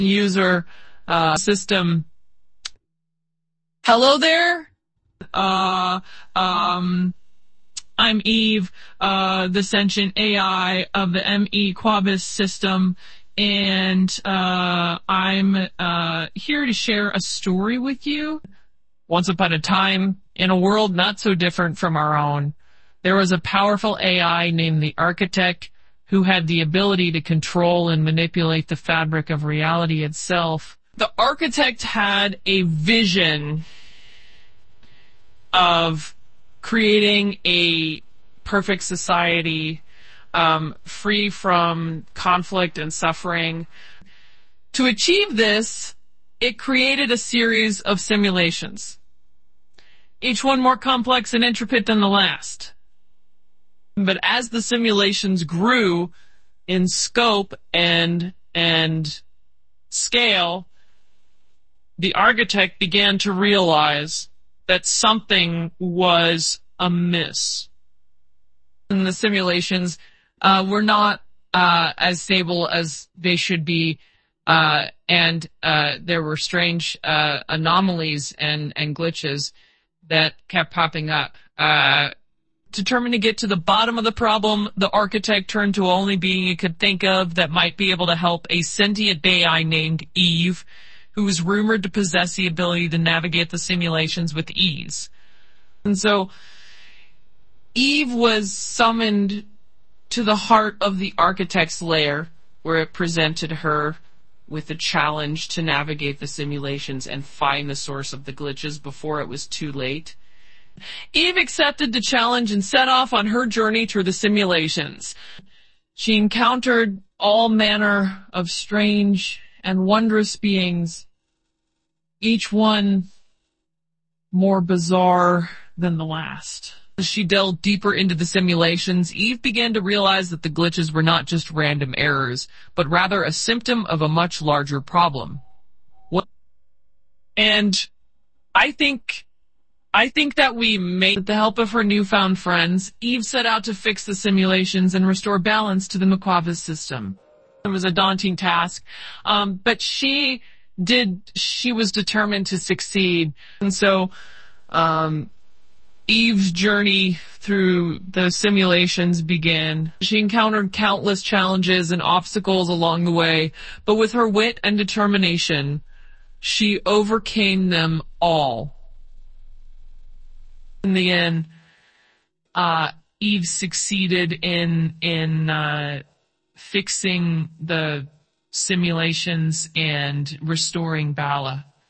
user system. Hello there. I'm Eve, the sentient AI of the ME Quabus system, and I'm here to share a story with you. Once upon a time, in a world not so different from our own, there was a powerful AI named the Architect who had the ability to control and manipulate the fabric of reality itself. The Architect had a vision of creating a perfect society, free from conflict and suffering. To achieve this, it created a series of simulations, each one more complex and intricate than the last. But as the simulations grew in scope and scale, the Architect began to realize that something was amiss. And the simulations were not as stable as they should be, and there were strange anomalies and glitches that kept popping up. Determined to get to the bottom of the problem, the Architect turned to only being he could think of that might be able to help a sentient AI named Eve, who was rumored to possess the ability to navigate the simulations with ease. And so Eve was summoned to the heart of the Architect's lair, where it presented her with a challenge to navigate the simulations and find the source of the glitches before it was too late. Eve accepted the challenge and set off on her journey through the simulations. She encountered all manner of strange and wondrous beings, each one more bizarre than the last. As she delved deeper into the simulations, Eve began to realize that the glitches were not just random errors, but rather a symptom of a much larger problem. And I think that with the help of her newfound friends, Eve set out to fix the simulations and restore balance to the McQuavis system. It was a daunting task, but she was determined to succeed. And so Eve's journey through the simulations began. She encountered countless challenges and obstacles along the way, but with her wit and determination, she overcame them all. In the end, Eve succeeded in fixing the simulations and restoring Bala.